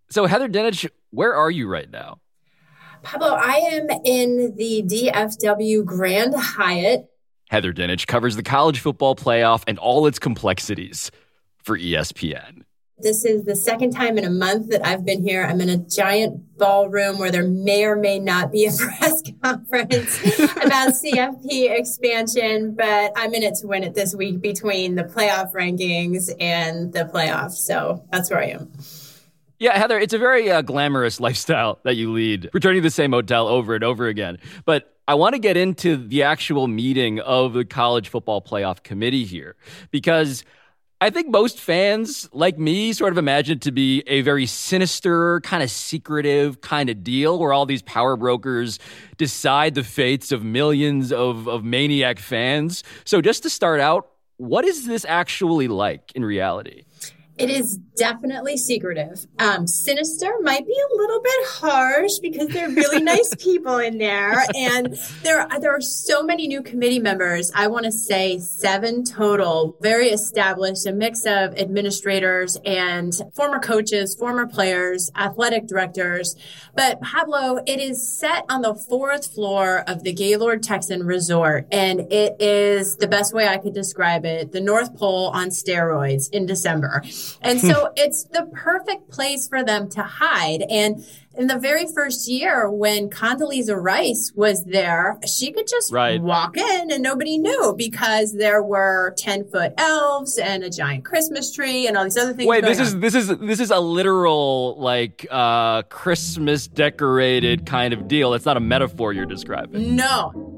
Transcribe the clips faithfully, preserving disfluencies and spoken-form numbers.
So Heather Dinich, where are you right now? Pablo, I am in the D F W Grand Hyatt. Heather Dinich covers the college football playoff and all its complexities for E S P N. This is the second time in a month that I've been here. I'm in a giant ballroom where there may or may not be a press conference about C F P expansion, but I'm in it to win it this week between the playoff rankings and the playoffs. So that's where I am. Yeah, Heather, it's a very uh, glamorous lifestyle that you lead, returning to the same hotel over and over again. But I want to get into the actual meeting of the College Football Playoff Committee here, because I think most fans, like me, sort of imagine it to be a very sinister, kind of secretive kind of deal where all these power brokers decide the fates of millions of, of maniac fans. So just to start out, what is this actually like in reality? It is definitely secretive. Um, sinister might be a little bit harsh because they're really nice people in there. And there, there are so many new committee members. I want to say seven total, very established, a mix of administrators and former coaches, former players, athletic directors. But Pablo, it is set on the fourth floor of the Gaylord Texan Resort. And it is the best way I could describe it, the North Pole on steroids in December. And so it's the perfect place for them to hide. And in the very first year when Condoleezza Rice was there, she could just right. walk in and nobody knew because there were ten-foot elves and a giant Christmas tree and all these other things. Wait, going this is on. this is this is a literal like uh, Christmas decorated kind of deal. It's not a metaphor you're describing. No.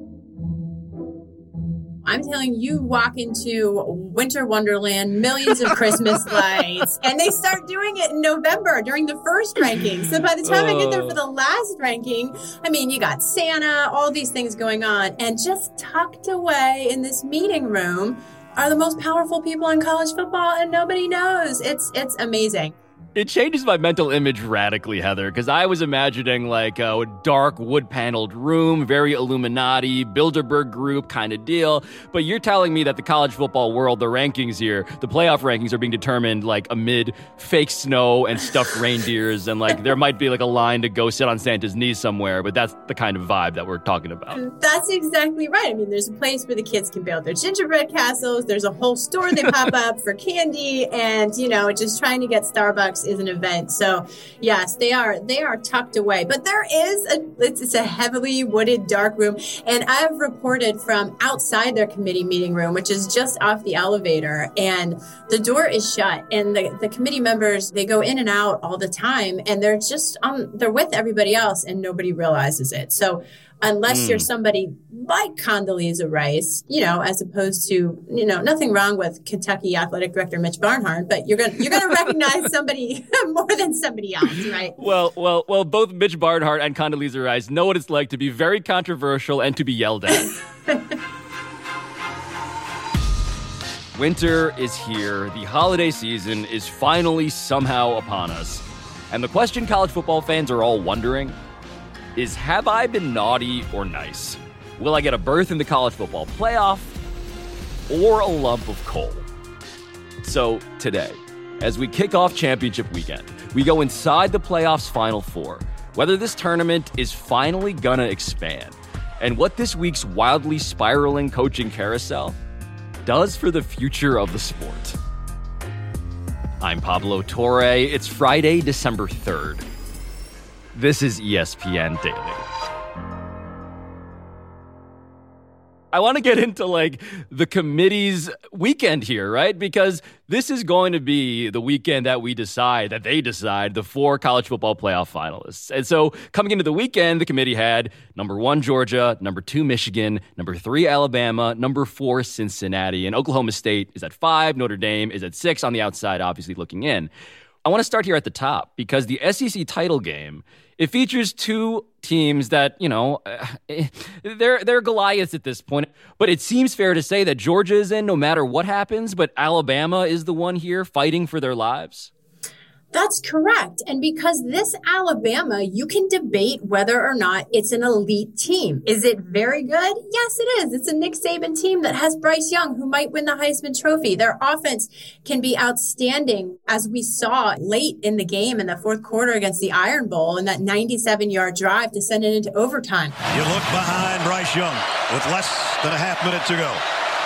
I'm telling you, walk into Winter Wonderland, millions of Christmas lights, and they start doing it in November during the first ranking. So by the time uh. I get there for the last ranking, I mean, you got Santa, all these things going on, and just tucked away in this meeting room are the most powerful people in college football, and nobody knows. It's it's amazing. It changes my mental image radically, Heather, because I was imagining like a dark wood-paneled room, very Illuminati, Bilderberg group kind of deal. But you're telling me that the college football world, the rankings here, the playoff rankings are being determined like amid fake snow and stuffed reindeers, and like there might be like a line to go sit on Santa's knee somewhere, but that's the kind of vibe that we're talking about. That's exactly right. I mean, there's a place where the kids can build their gingerbread castles. There's a whole store they pop up for candy, and, you know, just trying to get Starbucks is an event. So yes, they are they are tucked away, but there is a it's, it's a heavily wooded dark room, and I've reported from outside their committee meeting room, which is just off the elevator, and the door is shut, and the, the committee members, they go in and out all the time, and they're just um they're with everybody else and nobody realizes it. So unless mm. you're somebody like Condoleezza Rice, you know, as opposed to, you know, nothing wrong with Kentucky Athletic Director Mitch Barnhart, but you're gonna you're gonna recognize somebody more than somebody else, right? Well, well, well. Both Mitch Barnhart and Condoleezza Rice know what it's like to be very controversial and to be yelled at. Winter is here. The holiday season is finally somehow upon us, and the question college football fans are all wondering is, have I been naughty or nice? Will I get a berth in the college football playoff or a lump of coal? So today, as we kick off championship weekend, we go inside the playoffs Final Four, whether this tournament is finally gonna expand, and what this week's wildly spiraling coaching carousel does for the future of the sport. I'm Pablo Torre. It's Friday, December third. This is E S P N Daily. I want to get into like the committee's weekend here, right? Because this is going to be the weekend that we decide, that they decide, the four college football playoff finalists. And so coming into the weekend, the committee had number one, Georgia, number two, Michigan, number three, Alabama, number four, Cincinnati, and Oklahoma State is at five. Notre Dame is at six on the outside, obviously looking in. I want to start here at the top because the S E C title game, it features two teams that, you know, they're they're Goliaths at this point. But it seems fair to say that Georgia is in no matter what happens, but Alabama is the one here fighting for their lives. That's correct. And because this Alabama, you can debate whether or not it's an elite team. Is it very good? Yes, it is. It's a Nick Saban team that has Bryce Young, who might win the Heisman Trophy. Their offense can be outstanding, as we saw late in the game in the fourth quarter against the Iron Bowl and that ninety-seven-yard drive to send it into overtime. You look behind Bryce Young with less than a half minute to go.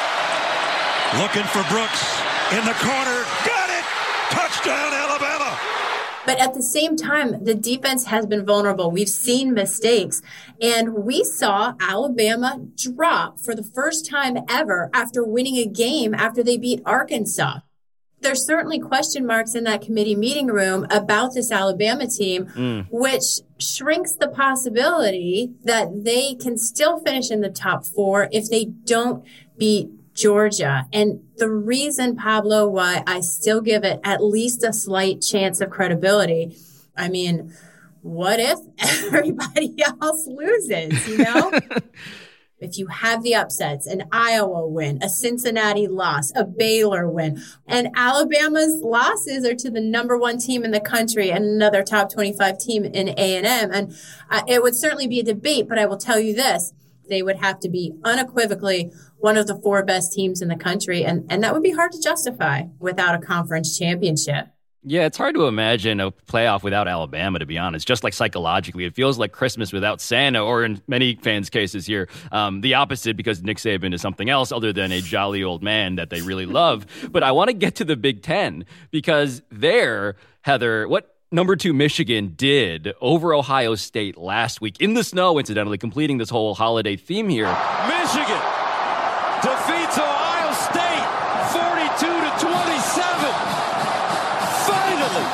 Looking for Brooks in the corner. Got it! Touchdown, Alabama! But at the same time, the defense has been vulnerable. We've seen mistakes. And we saw Alabama drop for the first time ever after winning a game after they beat Arkansas. There's certainly question marks in that committee meeting room about this Alabama team, mm. which shrinks the possibility that they can still finish in the top four if they don't beat Georgia. And the reason, Pablo, why I still give it at least a slight chance of credibility, I mean, what if everybody else loses, you know? If you have the upsets, an Iowa win, a Cincinnati loss, a Baylor win, and Alabama's losses are to the number one team in the country and another top twenty-five team in A and M. And uh, it would certainly be a debate, but I will tell you this. They would have to be unequivocally one of the four best teams in the country. And, and that would be hard to justify without a conference championship. Yeah, it's hard to imagine a playoff without Alabama, to be honest. Just like psychologically, it feels like Christmas without Santa, or in many fans' cases here, um, the opposite, because Nick Saban is something else other than a jolly old man that they really love. But I want to get to the Big Ten, because there, Heather, what number two Michigan did over Ohio State last week in the snow, incidentally, completing this whole holiday theme here. Michigan defeats Ohio State forty-two to twenty-seven. Finally.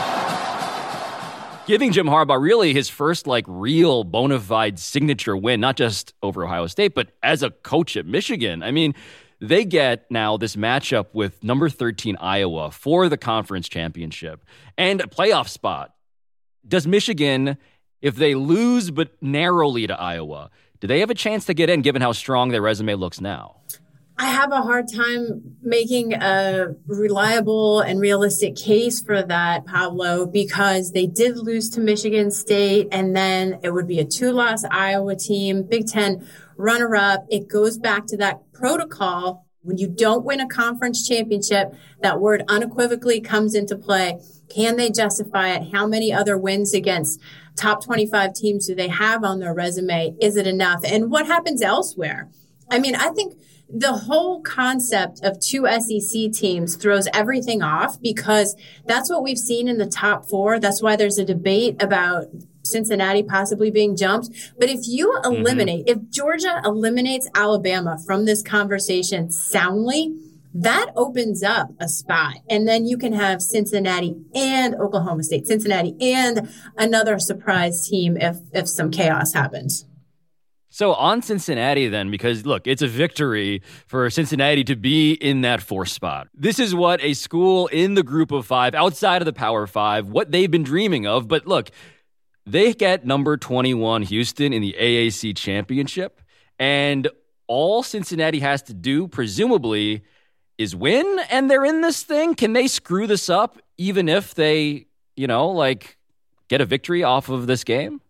Giving Jim Harbaugh really his first like real bona fide signature win, not just over Ohio State, but as a coach at Michigan. I mean, they get now this matchup with number thirteen Iowa for the conference championship and a playoff spot. Does Michigan, if they lose but narrowly to Iowa, do they have a chance to get in given how strong their resume looks now? I have a hard time making a reliable and realistic case for that, Pablo, because they did lose to Michigan State, and then it would be a two-loss Iowa team, Big Ten runner-up. It goes back to that protocol. When you don't win a conference championship, that word unequivocally comes into play. Can they justify it? How many other wins against top twenty-five teams do they have on their resume? Is it enough? And what happens elsewhere? I mean, I think the whole concept of two S E C teams throws everything off, because that's what we've seen in the top four. That's why there's a debate about Cincinnati possibly being jumped. But if you eliminate, mm-hmm. if Georgia eliminates Alabama from this conversation soundly, that opens up a spot. And then you can have Cincinnati and Oklahoma State, Cincinnati and another surprise team if, if some chaos happens. So on Cincinnati then, because look, it's a victory for Cincinnati to be in that fourth spot. This is what a school in the group of five, outside of the Power Five, what they've been dreaming of. But look, they get number twenty-one Houston in the A A C championship, and all Cincinnati has to do, presumably, is win, and they're in this thing. Can they screw this up even if they, you know, like get a victory off of this game?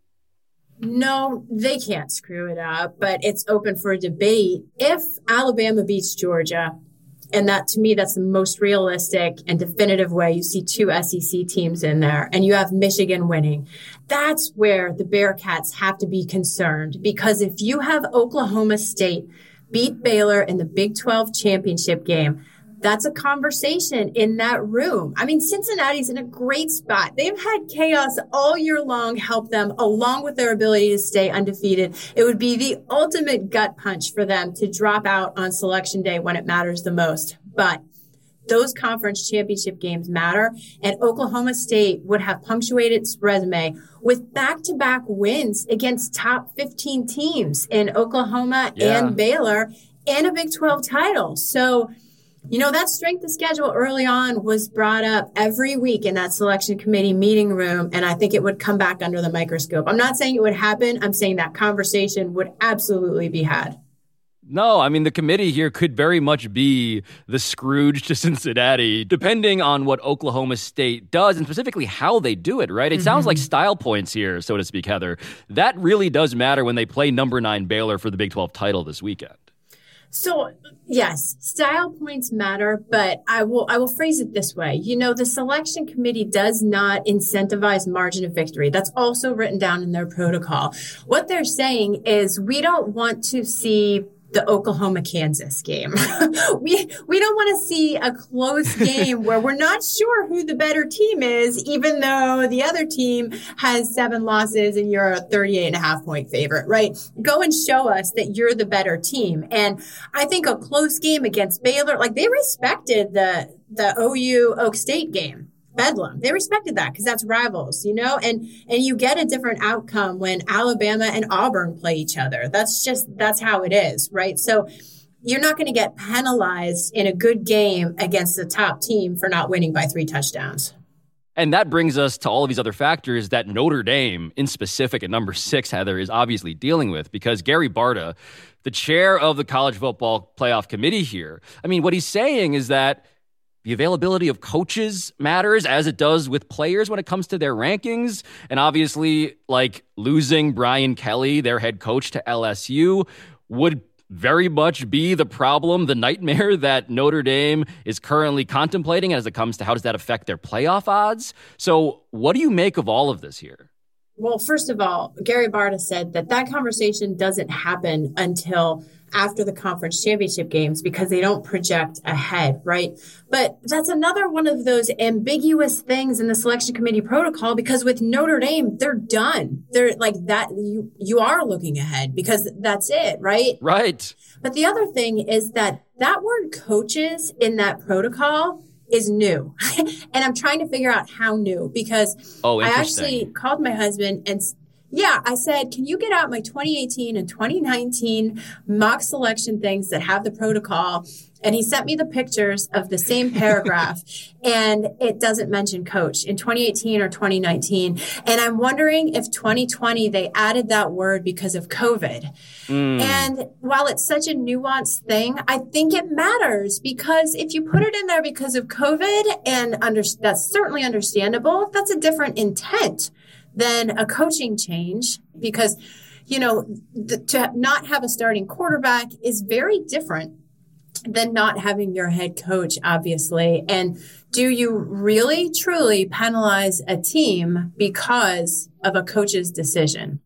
No, they can't screw it up, but it's open for a debate. If Alabama beats Georgia, and that, to me, that's the most realistic and definitive way. You see two S E C teams in there, and you have Michigan winning. That's where the Bearcats have to be concerned, because if you have Oklahoma State beat Baylor in the Big twelve championship game, that's a conversation in that room. I mean, Cincinnati's in a great spot. They've had chaos all year long help them, along with their ability to stay undefeated. It would be the ultimate gut punch for them to drop out on selection day when it matters the most. But those conference championship games matter, and Oklahoma State would have punctuated its resume with back-to-back wins against top fifteen teams in Oklahoma yeah. and Baylor, and a Big twelve title. So, you know, that strength of schedule early on was brought up every week in that selection committee meeting room, and I think it would come back under the microscope. I'm not saying it would happen. I'm saying that conversation would absolutely be had. No, I mean, the committee here could very much be the Scrooge to Cincinnati, depending on what Oklahoma State does and specifically how they do it, right? It mm-hmm. sounds like style points here, so to speak, Heather. That really does matter when they play number nine Baylor for the Big twelve title this weekend. So, yes, style points matter, but I will I will phrase it this way. You know, the selection committee does not incentivize margin of victory. That's also written down in their protocol. What they're saying is we don't want to see the Oklahoma-Kansas game. we we don't want to see a close game where we're not sure who the better team is, even though the other team has seven losses and you're a thirty-eight and a half point favorite, right? Go and show us that you're the better team. And I think a close game against Baylor, like they respected the the O U Oak State game. Bedlam. They respected that because that's rivals, you know, and, and you get a different outcome when Alabama and Auburn play each other. That's just, that's how it is, right? So you're not going to get penalized in a good game against the top team for not winning by three touchdowns. And that brings us to all of these other factors that Notre Dame, in specific at number six, Heather, is obviously dealing with because Gary Barta, the chair of the College Football Playoff Committee here, I mean, what he's saying is that the availability of coaches matters as it does with players when it comes to their rankings. And obviously, like losing Brian Kelly, their head coach, to L S U would very much be the problem, the nightmare that Notre Dame is currently contemplating as it comes to how does that affect their playoff odds. So what do you make of all of this here? Well, first of all, Gary Barta said that that conversation doesn't happen until after the conference championship games because they don't project ahead, right? But that's another one of those ambiguous things in the selection committee protocol because with Notre Dame, they're done. They're like that. You, you are looking ahead because that's it, right? Right. But the other thing is that that word coaches in that protocol is new. And I'm trying to figure out how new because oh, I actually called my husband and yeah, I said, can you get out my twenty eighteen and twenty nineteen mock selection things that have the protocol? And he sent me the pictures of the same paragraph and it doesn't mention coach in twenty eighteen or twenty nineteen. And I'm wondering if twenty twenty, they added that word because of COVID. Mm. And while it's such a nuanced thing, I think it matters because if you put it in there because of COVID and under, that's certainly understandable, that's a different intent than a coaching change because, you know, th- to not have a starting quarterback is very different than not having your head coach, obviously. And do you really, truly penalize a team because of a coach's decision?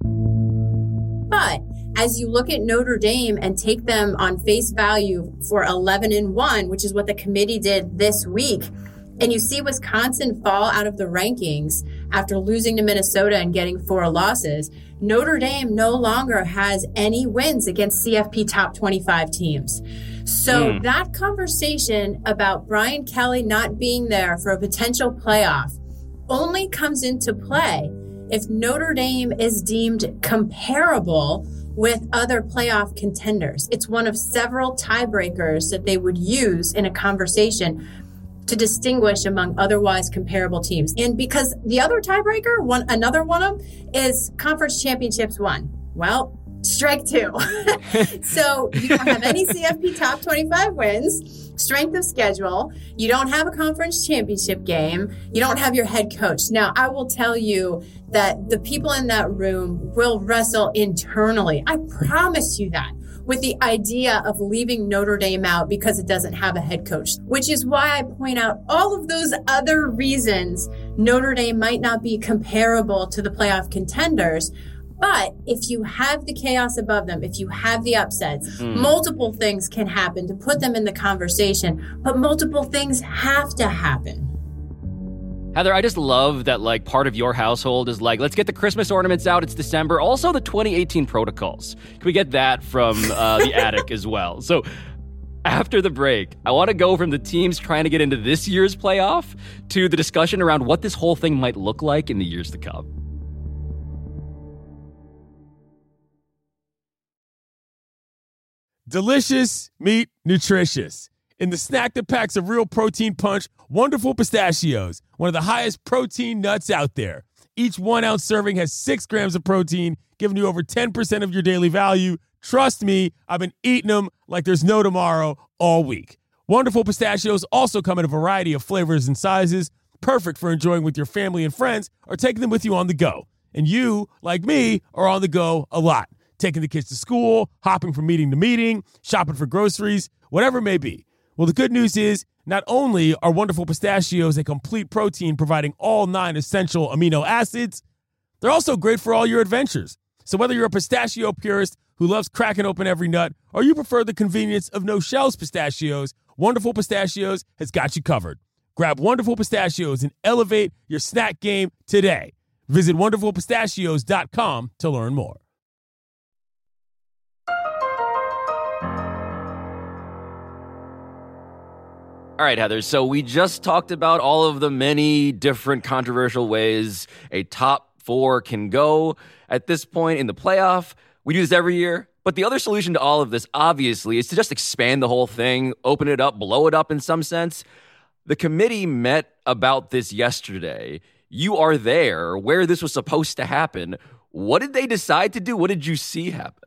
But as you look at Notre Dame and take them on face value for eleven and one, which is what the committee did this week, and you see Wisconsin fall out of the rankings after losing to Minnesota and getting four losses, Notre Dame no longer has any wins against C F P top twenty-five teams. So mm. that conversation about Brian Kelly not being there for a potential playoff only comes into play if Notre Dame is deemed comparable with other playoff contenders. It's one of several tiebreakers that they would use in a conversation to distinguish among otherwise comparable teams. And because the other tiebreaker, one another one of them, is conference championships won. Well, strike two. So you don't have any C F P top twenty-five wins, strength of schedule. You don't have a conference championship game. You don't have your head coach. Now, I will tell you that the people in that room will wrestle internally. I promise you that. With the idea of leaving Notre Dame out because it doesn't have a head coach, which is why I point out all of those other reasons Notre Dame might not be comparable to the playoff contenders. But if you have the chaos above them, if you have the upsets, mm. multiple things can happen to put them in the conversation, but multiple things have to happen. Heather, I just love that, like, part of your household is like, let's get the Christmas ornaments out. It's December. Also, the twenty eighteen protocols. Can we get that from uh, the attic as well? So after the break, I want to go from the teams trying to get into this year's playoff to the discussion around what this whole thing might look like in the years to come. Delicious, meat, nutritious. In the snack that packs a real protein punch, Wonderful Pistachios, one of the highest protein nuts out there. Each one-ounce serving has six grams of protein, giving you over ten percent of your daily value, Trust me, I've been eating them like there's no tomorrow all week. Wonderful Pistachios also come in a variety of flavors and sizes, perfect for enjoying with your family and friends or taking them with you on the go. And you, like me, are on the go a lot, taking the kids to school, hopping from meeting to meeting, shopping for groceries, whatever it may be. Well, the good news is not only are Wonderful Pistachios a complete protein providing all nine essential amino acids, they're also great for all your adventures. So whether you're a pistachio purist who loves cracking open every nut or you prefer the convenience of no shells pistachios, Wonderful Pistachios has got you covered. Grab Wonderful Pistachios and elevate your snack game today. Visit wonderful pistachios dot com to learn more. All right, Heather, so we just talked about all of the many different controversial ways a top four can go at this point in the playoff. We do this every year. But the other solution to all of this, obviously, is to just expand the whole thing, open it up, blow it up in some sense. The committee met about this yesterday. You are there where this was supposed to happen. What did they decide to do? What did you see happen?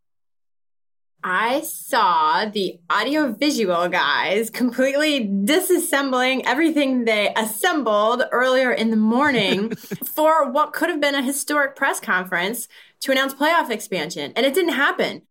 I saw the audiovisual guys completely disassembling everything they assembled earlier in the morning for what could have been a historic press conference to announce playoff expansion. And it didn't happen.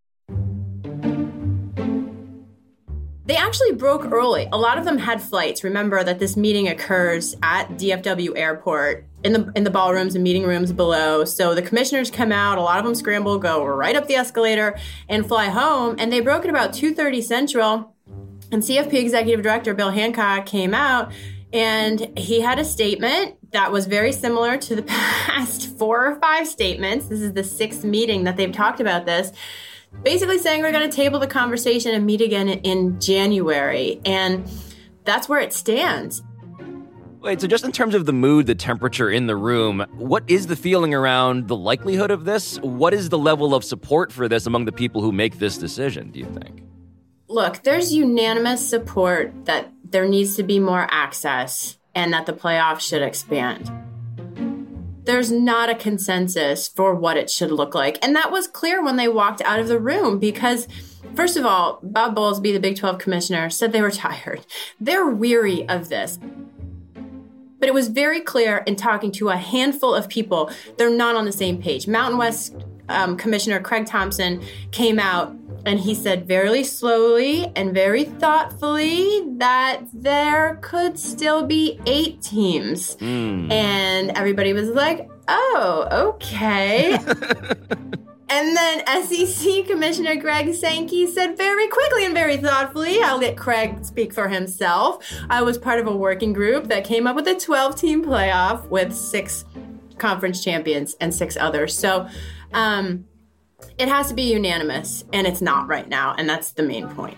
They actually broke early. A lot of them had flights. Remember that this meeting occurs at D F W Airport in the in the ballrooms and meeting rooms below. So the commissioners come out, a lot of them scramble, go right up the escalator and fly home. And they broke at about two thirty Central. And C F P Executive Director Bill Hancock came out and he had a statement that was very similar to the past four or five statements. This is the sixth meeting that they've talked about this. Basically saying we're going to table the conversation and meet again in January. And that's where it stands. Wait, so just in terms of the mood, the temperature in the room, what is the feeling around the likelihood of this? What is the level of support for this among the people who make this decision, do you think? Look, there's unanimous support that there needs to be more access and that the playoffs should expand. There's not a consensus for what it should look like. And that was clear when they walked out of the room because, first of all, Bob Bowlesby, the Big twelve commissioner, said they were tired. They're weary of this. But it was very clear in talking to a handful of people, they're not on the same page. Mountain West um, Commissioner Craig Thompson came out and he said very slowly and very thoughtfully that there could still be eight teams. Mm. And everybody was like, oh, okay. And then S E C Commissioner Greg Sankey said very quickly and very thoughtfully, I'll let Craig speak for himself, I was part of a working group that came up with a twelve-team playoff with six conference champions and six others. So um, it has to be unanimous, and it's not right now, and that's the main point.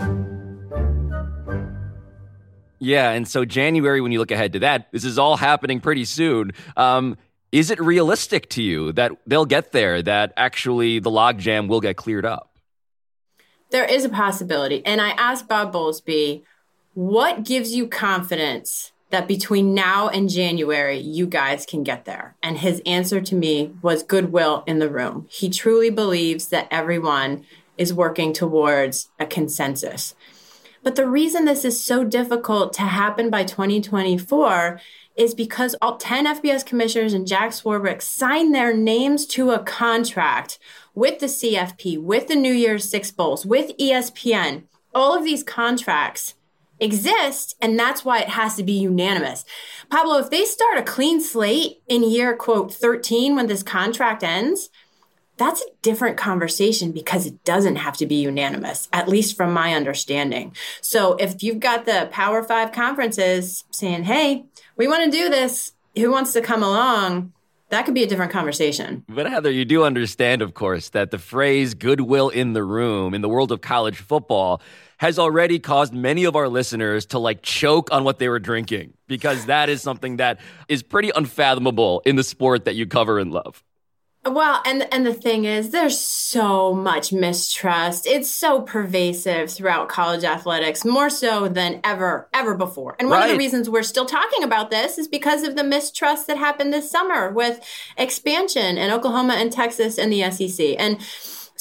Yeah, and so January, when you look ahead to that, this is all happening pretty soon. Um, is it realistic to you that they'll get there, that actually the logjam will get cleared up? There is a possibility. And I asked Bob Bowlesby, what gives you confidence that between now and January, you guys can get there? And his answer to me was goodwill in the room. He truly believes that everyone is working towards a consensus. But the reason this is so difficult to happen by twenty twenty-four is because all ten F B S commissioners and Jack Swarbrick signed their names to a contract with the C F P, with the New Year's Six Bowls, with E S P N. All of these contracts exist, and that's why it has to be unanimous. Pablo, if they start a clean slate in year, quote, thirteen when this contract ends, that's a different conversation because it doesn't have to be unanimous, at least from my understanding. So if you've got the Power Five conferences saying, hey, we want to do this, who wants to come along? That could be a different conversation. But Heather, you do understand, of course, that the phrase goodwill in the room in the world of college football has already caused many of our listeners to like choke on what they were drinking, because that is something that is pretty unfathomable in the sport that you cover and love. Well, and and the thing is, there's so much mistrust. It's so pervasive throughout college athletics, more so than ever, ever before. And one right. of the reasons we're still talking about this is because of the mistrust that happened this summer with expansion in Oklahoma and Texas and the S E C. And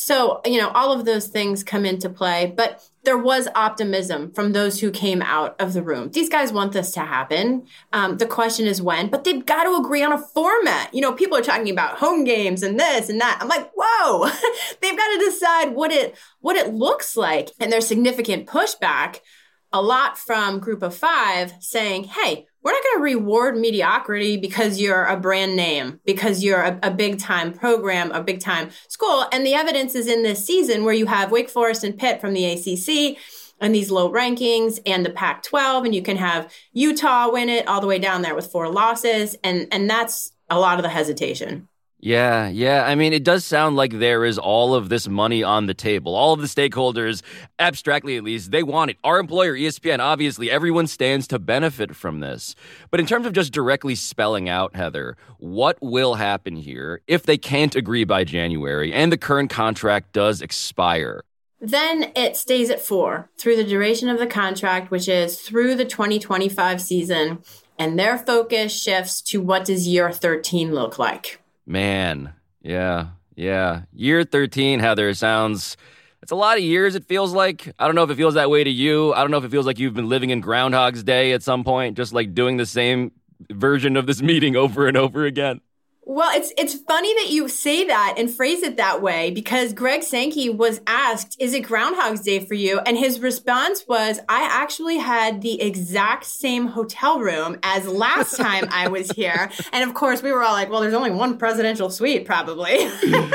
So, you know, all of those things come into play, but there was optimism from those who came out of the room. These guys want this to happen. Um, the question is when, but they've got to agree on a format. You know, people are talking about home games and this and that. I'm like, whoa, they've got to decide what it, what it looks like. And there's significant pushback, a lot from Group of Five saying, hey, we're not going to reward mediocrity because you're a brand name, because you're a, a big time program, a big time school. And the evidence is in this season where you have Wake Forest and Pitt from the A C C and these low rankings and the Pac twelve, and you can have Utah win it all the way down there with four losses. And, and that's a lot of the hesitation. Yeah, yeah. I mean, it does sound like there is all of this money on the table. All of the stakeholders, abstractly at least, they want it. Our employer, E S P N, obviously, everyone stands to benefit from this. But in terms of just directly spelling out, Heather, what will happen here if they can't agree by January and the current contract does expire? Then it stays at four through the duration of the contract, which is through the twenty twenty-five season. And their focus shifts to what does year thirteen look like? Man, yeah, yeah. Year thirteen, Heather, sounds, it's a lot of years, it feels like. I don't know if it feels that way to you. I don't know if it feels like you've been living in Groundhog's Day at some point, just like doing the same version of this meeting over and over again. Well, it's it's funny that you say that and phrase it that way, because Greg Sankey was asked, is it Groundhog's Day for you? And his response was, I actually had the exact same hotel room as last time I was here. And of course, we were all like, well, there's only one presidential suite, probably.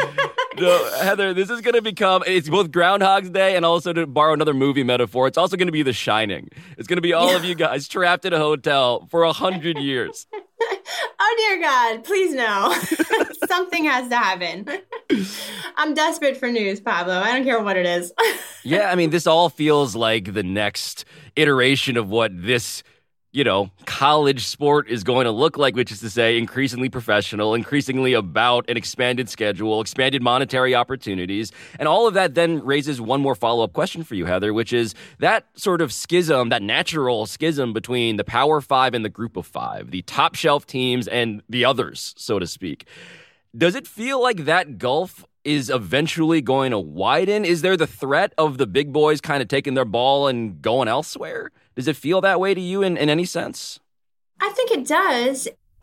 No, Heather, this is going to become, it's both Groundhog's Day and also, to borrow another movie metaphor, it's also going to be The Shining. It's going to be all yeah. of you guys trapped in a hotel for a hundred years. Oh, dear God, please no. Something has to happen. I'm desperate for news, Pablo. I don't care what it is. Yeah, I mean, this all feels like the next iteration of what this, you know, college sport is going to look like, which is to say increasingly professional, increasingly about an expanded schedule, expanded monetary opportunities. And all of that then raises one more follow-up question for you, Heather, which is that sort of schism, that natural schism between the Power Five and the Group of Five, the top shelf teams and the others, so to speak. Does it feel like that gulf is eventually going to widen? Is there the threat of the big boys kind of taking their ball and going elsewhere? Does it feel that way to you in, in any sense? I think it does.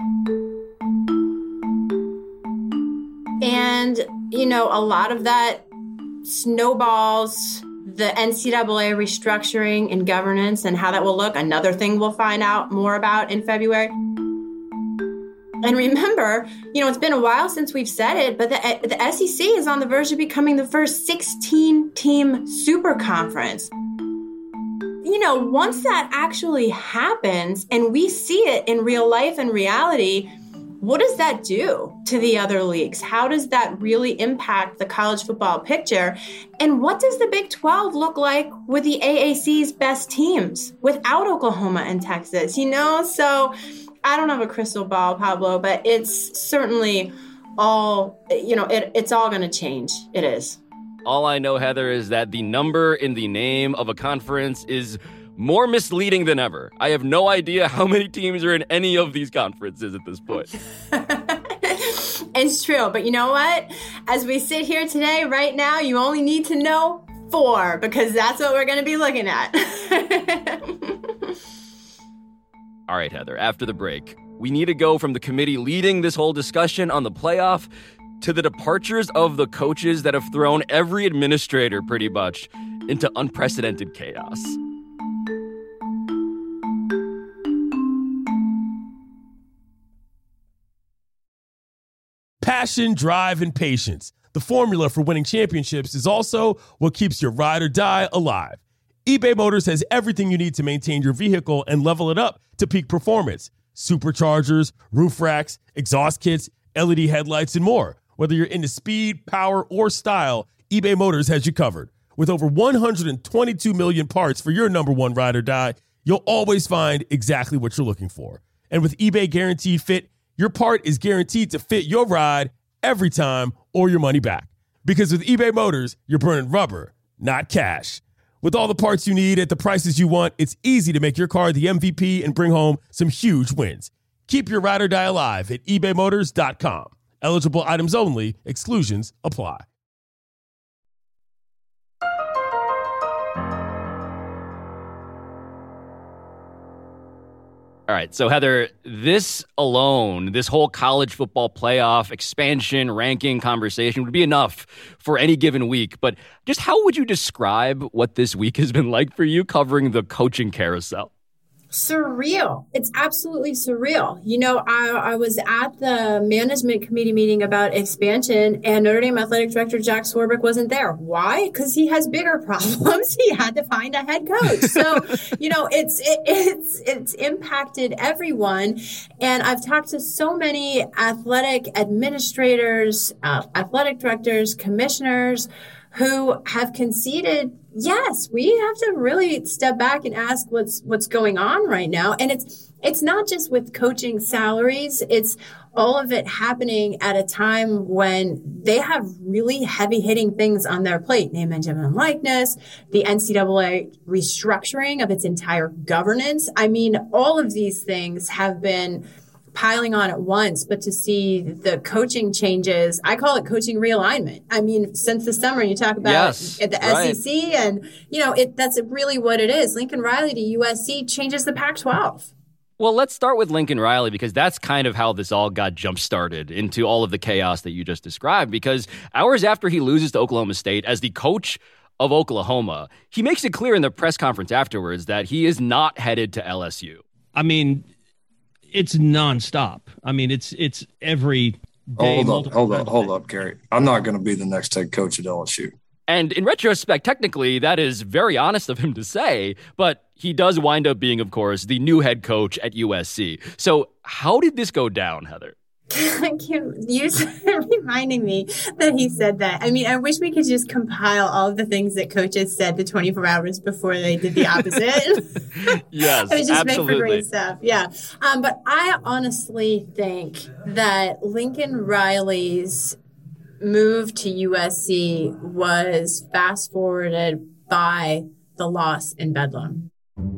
And, you know, a lot of that snowballs the N C double A restructuring and governance and how that will look. Another thing we'll find out more about in February. And remember, you know, it's been a while since we've said it, but the, the S E C is on the verge of becoming the first sixteen-team super conference. You know, once that actually happens and we see it in real life and reality, what does that do to the other leagues? How does that really impact the college football picture? And what does the Big twelve look like with the A A C's best teams without Oklahoma and Texas? You know, so I don't have a crystal ball, Pablo, but it's certainly all, you know, it, it's all going to change. It is. All I know, Heather, is that the number in the name of a conference is more misleading than ever. I have no idea how many teams are in any of these conferences at this point. It's true. But you know what? As we sit here today, right now, you only need to know four, because that's what we're going to be looking at. All right, Heather, after the break, we need to go from the committee leading this whole discussion on the playoff to the departures of the coaches that have thrown every administrator pretty much into unprecedented chaos. Passion, drive, and patience. The formula for winning championships is also what keeps your ride or die alive. eBay Motors has everything you need to maintain your vehicle and level it up to peak performance. Superchargers, roof racks, exhaust kits, L E D headlights, and more. Whether you're into speed, power, or style, eBay Motors has you covered. With over one hundred twenty-two million parts for your number one ride or die, you'll always find exactly what you're looking for. And with eBay Guaranteed Fit, your part is guaranteed to fit your ride every time or your money back. Because with eBay Motors, you're burning rubber, not cash. With all the parts you need at the prices you want, it's easy to make your car the M V P and bring home some huge wins. Keep your ride or die alive at ebay motors dot com. Eligible items only. Exclusions apply. All right, so Heather, this alone, this whole college football playoff expansion ranking conversation would be enough for any given week. But just how would you describe what this week has been like for you covering the coaching carousel? Surreal. It's absolutely surreal. You know, I, I was at the management committee meeting about expansion, and Notre Dame athletic director Jack Swarbrick wasn't there. Why? Because he has bigger problems. He had to find a head coach. So, you know, it's it, it's it's impacted everyone. And I've talked to so many athletic administrators, uh, athletic directors, commissioners who have conceded, yes, we have to really step back and ask what's what's going on right now. And it's it's not just with coaching salaries. It's all of it happening at a time when they have really heavy hitting things on their plate. Name, image, and likeness, the N C double A restructuring of its entire governance. I mean, all of these things have been piling on at once, but to see the coaching changes, I call it coaching realignment. I mean, since the summer, you talk about yes, at the right. S E C, and, you know, it that's really what it is. Lincoln Riley to U S C changes the Pac twelve. Well, let's start with Lincoln Riley, because that's kind of how this all got jump-started into all of the chaos that you just described, because hours after he loses to Oklahoma State as the coach of Oklahoma, he makes it clear in the press conference afterwards that he is not headed to L S U. I mean, it's nonstop. I mean, it's it's every day. Hold up, hold up, hold up, Gary. I'm not going to be the next head coach at L S U. And in retrospect, technically, that is very honest of him to say, but he does wind up being, of course, the new head coach at U S C. So how did this go down, Heather? I can't use reminding me that he said that. I mean, I wish we could just compile all of the things that coaches said the twenty-four hours before they did the opposite. Yes, it was just absolutely. Make for great stuff. Yeah. Um, but I honestly think that Lincoln Riley's move to U S C was fast forwarded by the loss in Bedlam.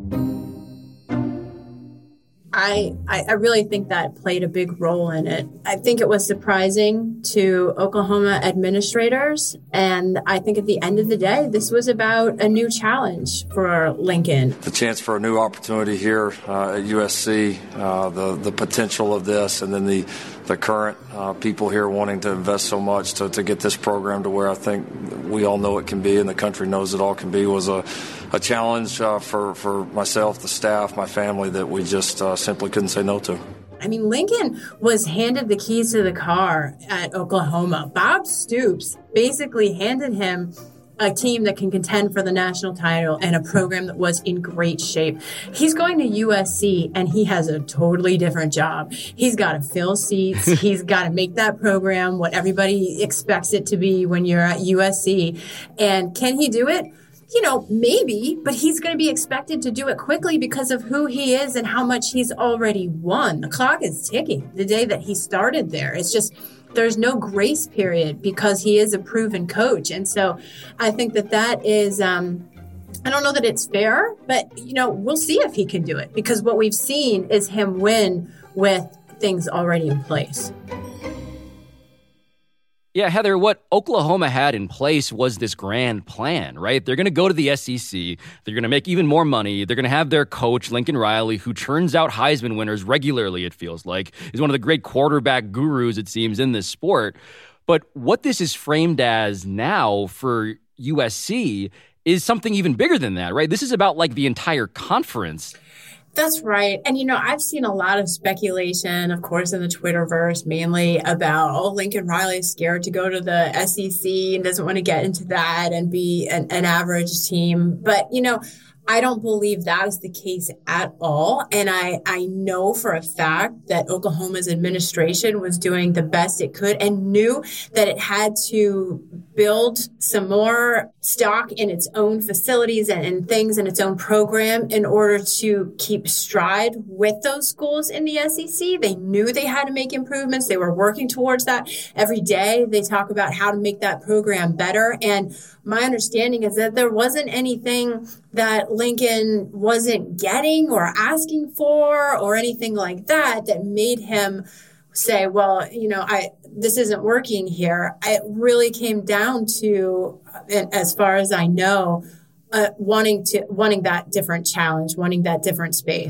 I, I really think that played a big role in it. I think it was surprising to Oklahoma administrators. And I think at the end of the day, this was about a new challenge for Lincoln. The chance for a new opportunity here uh, at U S C, uh, the, the potential of this, and then the, the current uh, people here wanting to invest so much to, to get this program to where I think we all know it can be and the country knows it all can be was a, a challenge uh, for, for myself, the staff, my family that we just uh, simply couldn't say no to. I mean, Lincoln was handed the keys to the car at Oklahoma. Bob Stoops basically handed him a team that can contend for the national title and a program that was in great shape. He's going to U S C and he has a totally different job. He's got to fill seats. He's got to make that program what everybody expects it to be when you're at U S C. And can he do it? You know, maybe, but he's going to be expected to do it quickly because of who he is and how much he's already won. The clock is ticking the day that he started there. It's just, there's no grace period because he is a proven coach. And so I think that that is, um, I don't know that it's fair, but, you know, we'll see if he can do it because what we've seen is him win with things already in place. Yeah, Heather, what Oklahoma had in place was this grand plan, right? They're going to go to the S E C. They're going to make even more money. They're going to have their coach, Lincoln Riley, who turns out Heisman winners regularly, it feels like. He's one of the great quarterback gurus, it seems, in this sport. But what this is framed as now for U S C is something even bigger than that, right? This is about like the entire conference. That's right. And, you know, I've seen a lot of speculation, of course, in the Twitterverse, mainly about, oh, Lincoln Riley is scared to go to the S E C and doesn't want to get into that and be an, an average team. But, you know, I don't believe that is the case at all. And I, I know for a fact that Oklahoma's administration was doing the best it could and knew that it had to build some more stock in its own facilities and, and things in its own program in order to keep stride with those schools in the S E C. They knew they had to make improvements. They were working towards that every day. They talk about how to make that program better. And my understanding is that there wasn't anything that Lincoln wasn't getting or asking for or anything like that that made him say, well, you know, I this isn't working here. It really came down to, as far as I know, uh, wanting to wanting that different challenge, wanting that different space.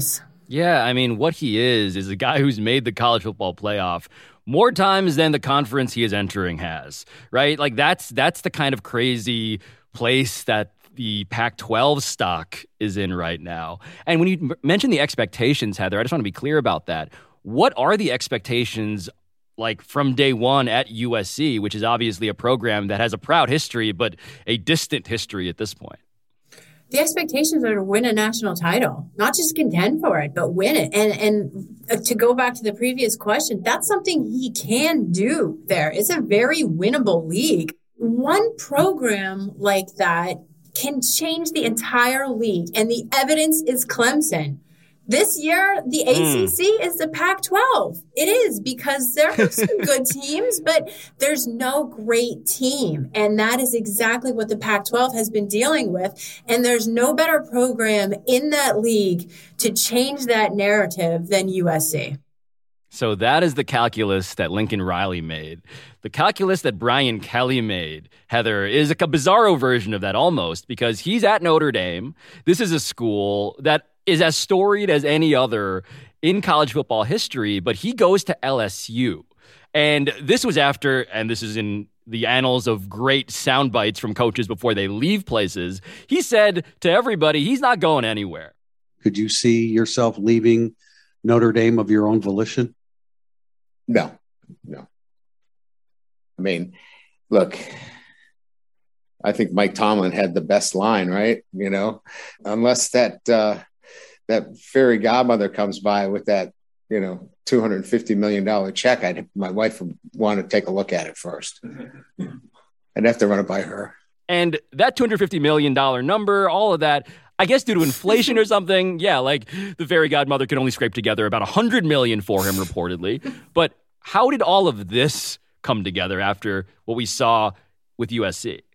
Yeah, I mean, what he is is a guy who's made the college football playoff more times than the conference he is entering has, right? Like that's that's the kind of crazy place that the Pac twelve stock is in right now. And when you m- mention the expectations, Heather, I just want to be clear about that. What are the expectations like from day one at U S C, which is obviously a program that has a proud history, but a distant history at this point? The expectations are to win a national title, not just contend for it, but win it. And and to go back to the previous question, that's something he can do there. It's a very winnable league. One program like that can change the entire league, and the evidence is Clemson. This year, the A C C mm. is the Pac twelve. It is, because there are some good teams, but there's no great team. And that is exactly what the Pac twelve has been dealing with. And there's no better program in that league to change that narrative than U S C. So that is the calculus that Lincoln Riley made. The calculus that Brian Kelly made, Heather, is a bizarro version of that almost, because he's at Notre Dame. This is a school that is as storied as any other in college football history, but he goes to L S U. And this was after, and this is in the annals of great sound bites from coaches before they leave places, he said to everybody, he's not going anywhere. Could you see yourself leaving Notre Dame of your own volition? No, no. I mean, look, I think Mike Tomlin had the best line, right? You know, unless that uh, that fairy godmother comes by with that, you know, two hundred fifty million dollars check, I'd, my wife would want to take a look at it first. I'd have to run it by her. And that two hundred fifty million dollars number, all of that, I guess due to inflation or something, yeah, like the fairy godmother could only scrape together about one hundred million dollars for him reportedly. But how did all of this come together after what we saw with U S C?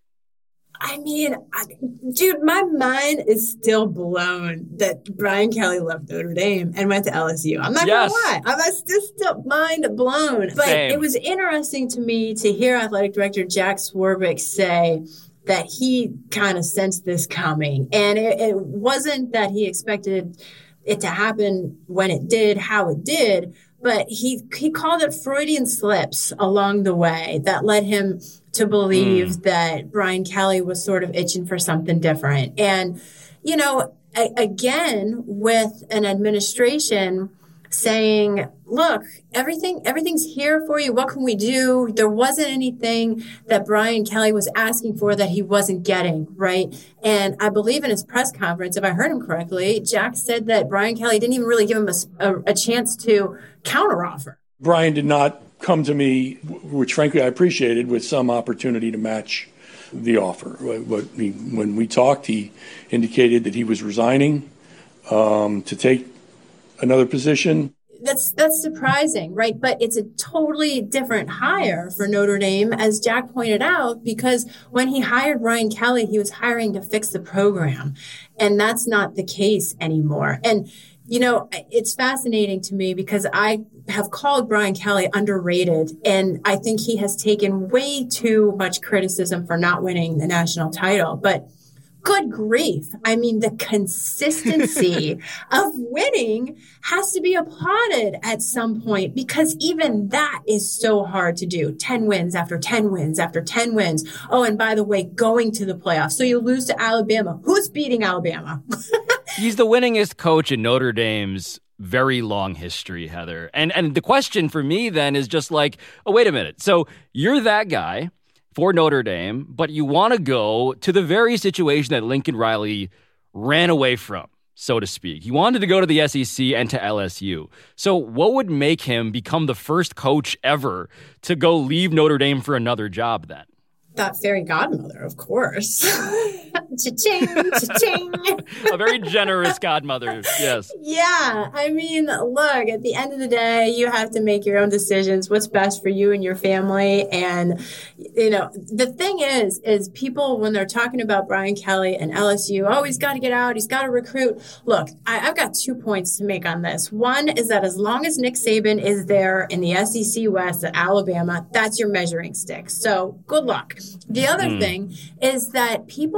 I mean, I, dude, my mind is still blown that Brian Kelly left Notre Dame and went to L S U. I'm not yes. going to lie. I'm just still mind blown. But Same. It was interesting to me to hear athletic director Jack Swarbrick say that he kind of sensed this coming. And it, it wasn't that he expected it to happen when it did, how it did, but he he called it Freudian slips along the way that led him to believe mm. that Brian Kelly was sort of itching for something different. And, you know, a, again, with an administration saying, look, everything, everything's here for you. What can we do? There wasn't anything that Brian Kelly was asking for that he wasn't getting, right? And I believe in his press conference, if I heard him correctly, Jack said that Brian Kelly didn't even really give him a, a, a chance to counteroffer. Brian did not come to me, which frankly I appreciated, with some opportunity to match the offer. What he, when we talked, he indicated that he was resigning um, to take another position. That's that's surprising, right? But it's a totally different hire for Notre Dame, as Jack pointed out, because when he hired Brian Kelly, he was hiring to fix the program. And that's not the case anymore. And, you know, it's fascinating to me because I have called Brian Kelly underrated, and I think he has taken way too much criticism for not winning the national title. But good grief. I mean, the consistency of winning has to be applauded at some point, because even that is so hard to do. ten wins after ten wins after ten wins. Oh, and by the way, going to the playoffs. So you lose to Alabama. Who's beating Alabama? He's the winningest coach in Notre Dame's very long history, Heather. And and the question for me then is just like, oh, wait a minute. So you're that guy for Notre Dame, but you want to go to the very situation that Lincoln Riley ran away from, so to speak. He wanted to go to the S E C and to L S U. So what would make him become the first coach ever to go leave Notre Dame for another job then? That fairy godmother, of course. Cha-ching, cha-ching. A very generous godmother, yes. Yeah, I mean, look, at the end of the day, you have to make your own decisions, what's best for you and your family. And, you know, the thing is, is people, when they're talking about Brian Kelly and L S U, oh, he's got to get out, he's got to recruit. Look, I, I've got two points to make on this. One is that as long as Nick Saban is there in the S E C West at Alabama, that's your measuring stick. So good luck. The other mm. thing is that people have to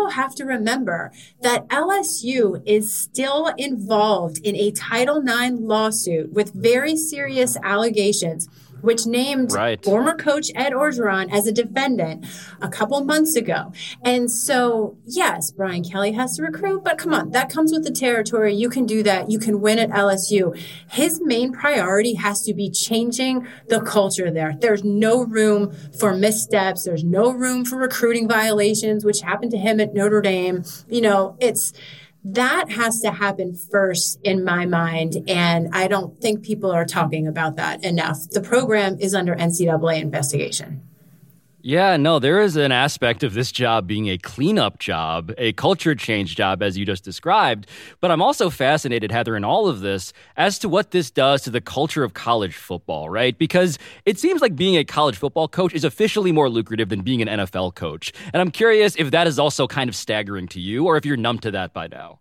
to remember that L S U is still involved in a Title nine lawsuit with very serious allegations, which named right. former coach Ed Orgeron as a defendant a couple months ago. And so, yes, Brian Kelly has to recruit, but come on, that comes with the territory. You can do that. You can win at L S U. His main priority has to be changing the culture there. There's no room for missteps. There's no room for recruiting violations, which happened to him at Notre Dame. You know, it's... That has to happen first in my mind, and I don't think people are talking about that enough. The program is under N C double A investigation. Yeah, no, there is an aspect of this job being a cleanup job, a culture change job, as you just described. But I'm also fascinated, Heather, in all of this as to what this does to the culture of college football, right? Because it seems like being a college football coach is officially more lucrative than being an N F L coach. And I'm curious if that is also kind of staggering to you or if you're numb to that by now.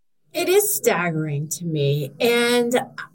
It is staggering to me. And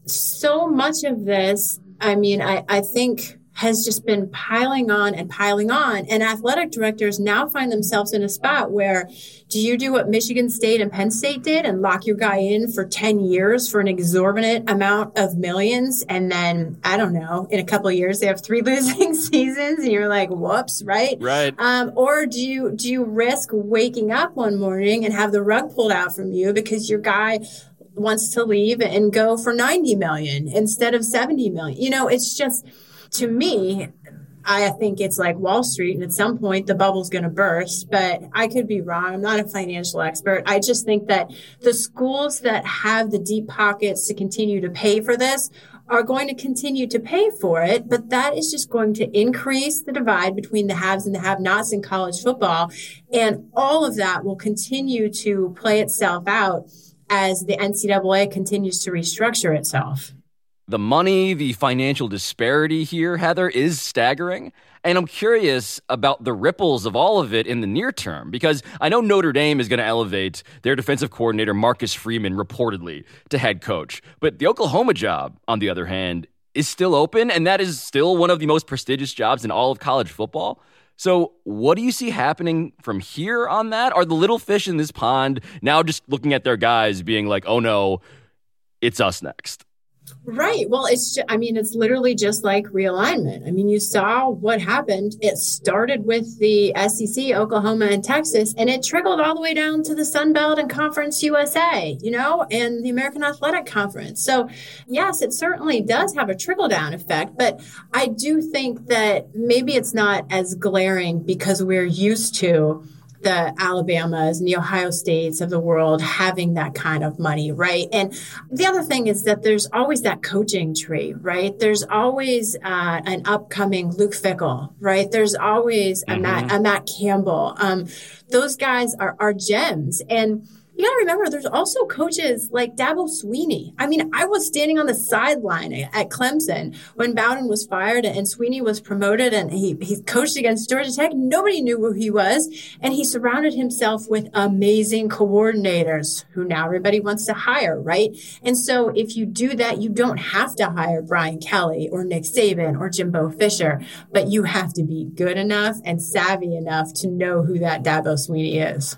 so much of this, I mean, I, I think has just been piling on and piling on. And athletic directors now find themselves in a spot where, do you do what Michigan State and Penn State did and lock your guy in for ten years for an exorbitant amount of millions? And then, I don't know, in a couple of years, they have three losing seasons and you're like, whoops, right? Right. Um, or do you, do you risk waking up one morning and have the rug pulled out from you because your guy wants to leave and go for ninety million instead of seventy million? You know, it's just... To me, I think it's like Wall Street, and at some point the bubble's going to burst, but I could be wrong. I'm not a financial expert. I just think that the schools that have the deep pockets to continue to pay for this are going to continue to pay for it, but that is just going to increase the divide between the haves and the have-nots in college football, and all of that will continue to play itself out as the N C double A continues to restructure itself. The money, the financial disparity here, Heather, is staggering. And I'm curious about the ripples of all of it in the near term, because I know Notre Dame is going to elevate their defensive coordinator, Marcus Freeman, reportedly to head coach. But the Oklahoma job, on the other hand, is still open, and that is still one of the most prestigious jobs in all of college football. So what do you see happening from here on that? Are the little fish in this pond now just looking at their guys being like, oh no, it's us next? Right. Well, it's, just, I mean, it's literally just like realignment. I mean, you saw what happened. It started with the S E C, Oklahoma and Texas, and it trickled all the way down to the Sun Belt and Conference U S A, you know, and the American Athletic Conference. So yes, it certainly does have a trickle down effect, but I do think that maybe it's not as glaring because we're used to the Alabamas and the Ohio States of the world having that kind of money, right? And the other thing is that there's always that coaching tree, right? There's always uh, an upcoming Luke Fickell, right? There's always mm-hmm. a, Matt, a Matt Campbell. Um, those guys are, are gems. And you got to remember, there's also coaches like Dabo Swinney. I mean, I was standing on the sideline at Clemson when Bowden was fired and Swinney was promoted, and he, he coached against Georgia Tech. Nobody knew who he was, and he surrounded himself with amazing coordinators who now everybody wants to hire, right? And so if you do that, you don't have to hire Brian Kelly or Nick Saban or Jimbo Fisher, but you have to be good enough and savvy enough to know who that Dabo Swinney is.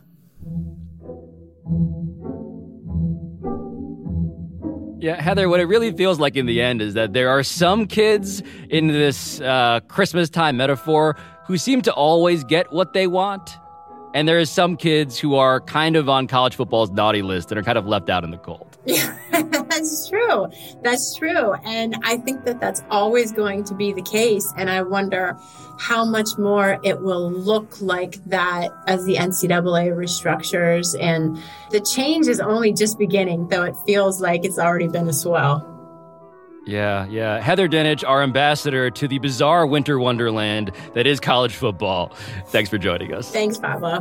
Yeah, Heather, what it really feels like in the end is that there are some kids in this uh, Christmas time metaphor who seem to always get what they want. And there are some kids who are kind of on college football's naughty list and are kind of left out in the cold. Yeah, that's true. That's true. And I think that that's always going to be the case. And I wonder how much more it will look like that as the N C double A restructures. And the change is only just beginning, though it feels like it's already been a swell. Yeah, yeah. Heather Dinich, our ambassador to the bizarre winter wonderland that is college football. Thanks for joining us. Thanks, Pablo.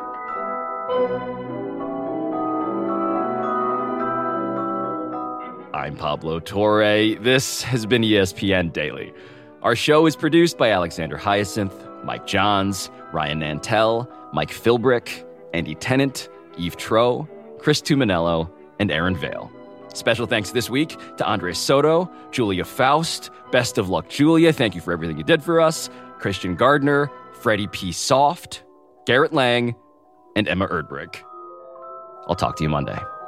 I'm Pablo Torre. This has been E S P N Daily. Our show is produced by Alexander Hyacinth, Mike Johns, Ryan Nantel, Mike Philbrick, Andy Tennant, Eve Troe, Chris Tuminello, and Aaron Vale. Special thanks this week to Andres Soto, Julia Faust, Best of Luck Julia, thank you for everything you did for us, Christian Gardner, Freddie P. Soft, Garrett Lang, and Emma Erdbrich. I'll talk to you Monday.